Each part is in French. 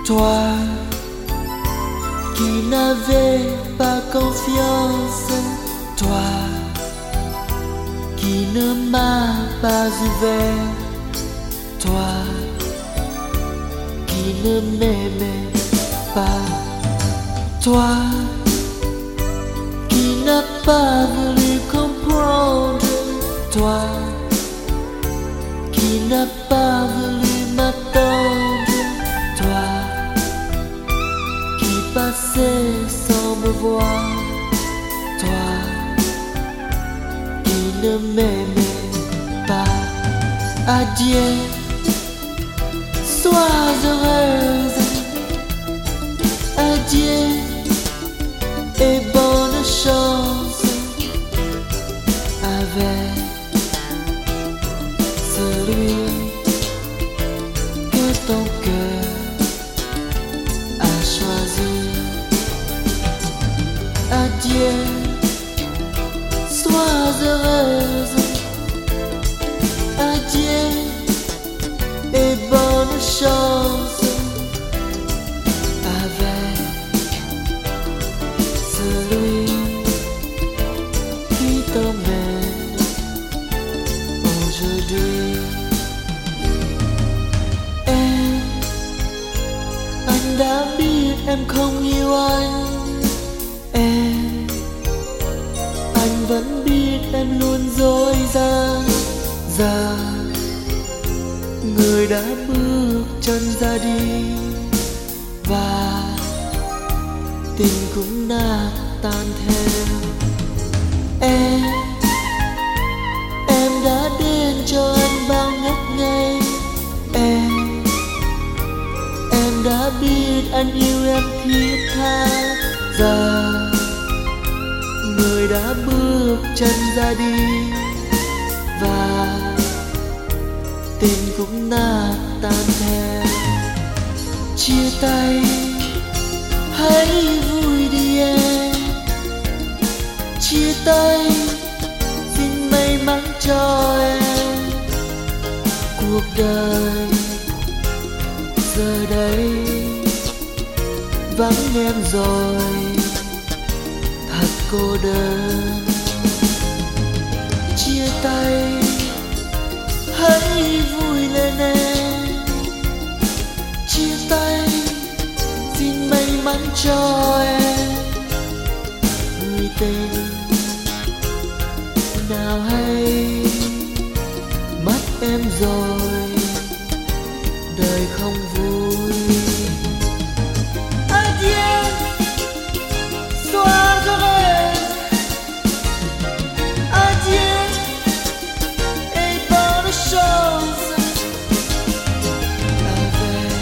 Toi qui n'avais pas confiance, toi qui ne m'as pas ouvert, toi qui ne m'aimais pas, toi qui n'as pas voulu comprendre, toi qui n'as pas voulu m'attendre, toi qui passais sans me voir, toi qui ne m'aimais pas. Adieu, sois heureuse. Adieu et bonne chance avec celui que ton cœur a choisi. Adieu, sois heureuse. Adieu et bonne chance avec celui qui t'emmène aujourd'hui. Anh đã biết em không yêu anh vẫn biết em luôn dối gian. Giờ người đã bước chân ra đi và tình cũng đã tan theo. Em đã đến cho anh bao ngất ngây. Em đã biết anh yêu em thiết tha. Giờ người đã bước chân ra đi và tình cũng đã tan theo. Chia tay hãy vui đi em. Chia tay xin may mắn cho em. Cuộc đời giờ đây vắng em rồi, thật cô đơn. Chia tay hãy vui lên em. Chia tay xin may mắn cho em. Người tình nào hay mất em rồi, đời không vui. Adieu, sois heureuse. Adieu et bonne chance avec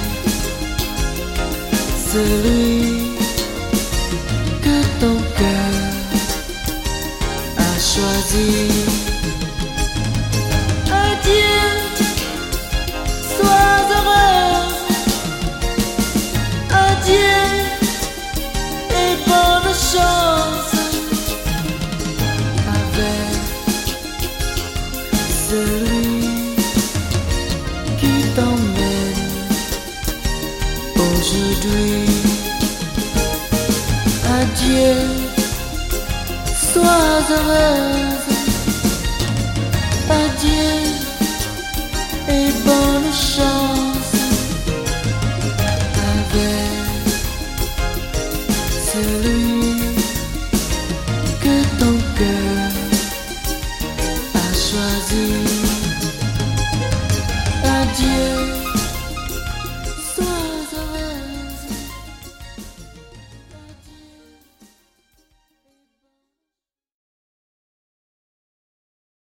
celui que ton cœur a choisi. Adieu, sois heureuse. Adieu et bonne chance avec celui qui t'emmène aujourd'hui. Adieu, sois heureuse. Adieu